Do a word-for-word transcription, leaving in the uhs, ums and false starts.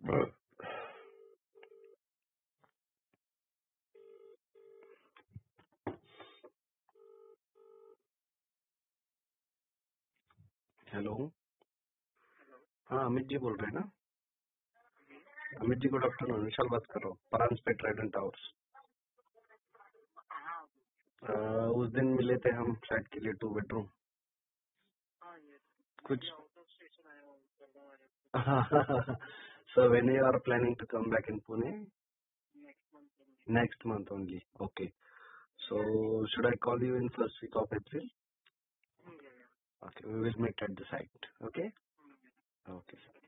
Hello. हाँ, अमित जी बोल रहे हैं ना? Amit ji, good afternoon. विशाल बात कर रहा हूँ, परांज पे ट्राइडेंट टावर्स। अ, उस दिन मिले थे हम फ्लैट के लिए, टू बेडरूम कुछ। So when you are planning to come back in Pune? Next month only. Okay. So should I call you in first week of April? Okay, we will meet at the site. Okay. Okay.